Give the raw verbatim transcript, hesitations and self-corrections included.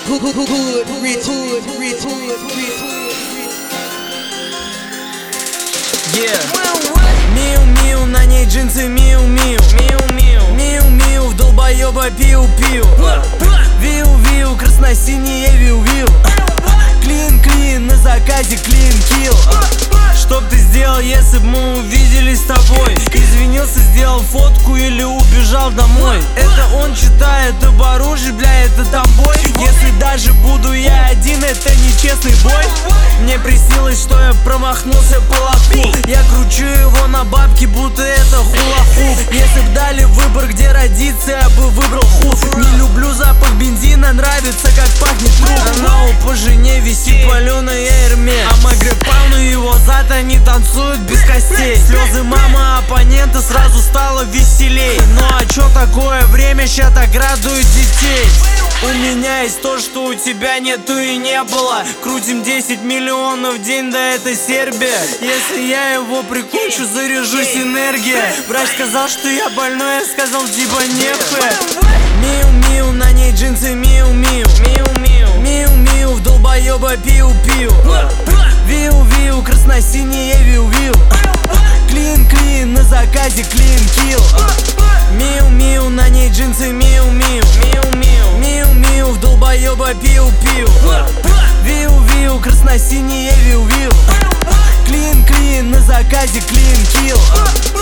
Миу-миу, на ней джинсы миу-миу. Миу-миу, в долбоеба пиу-пиу. Виу-виу, красно-синие виу-виу. Клин-клин, на заказе клин-килл. Что б ты сделал, если б мы увиделись с тобой? Извинился, сделал фотку или убежал домой? Это он читает об оружии, бля, это тамбой. Если даже буду я один, это нечестный бой. Мне приснилось, что я промахнулся по лоху. Я кручу его на бабки, будто это хула-хуп. Если б дали выбор, где родиться, я бы выбрал хуф. Не люблю запах бензина, нравится, как пахнет труп. Она у по жене висит паленая Эрме. А Магрепауну его зад, они танцуют без костей. Слезы мамы оппонента, сразу стало веселей. Ну а чё такое время, ща так радует детей. У меня есть то, что у тебя нету и не было. Крутим десять миллионов в день, да это Сербия. Если я его прикончу, заряжусь энергией. Врач сказал, что я больной, я сказал типа нехуй. Миу-миу, на ней джинсы миу-миу. Миу-миу, в долбоеба пиу-пиу. Виу-виу, красно-синие виу-виу. Клин-клин, на заказе клин-килл. Миу-миу, на ней джинсы миу-миу. Миу-миу, в долбоеба пиу-пиу. Виу-виу, красно-синие виу-виу. Клин-клин, на заказе клин-килл.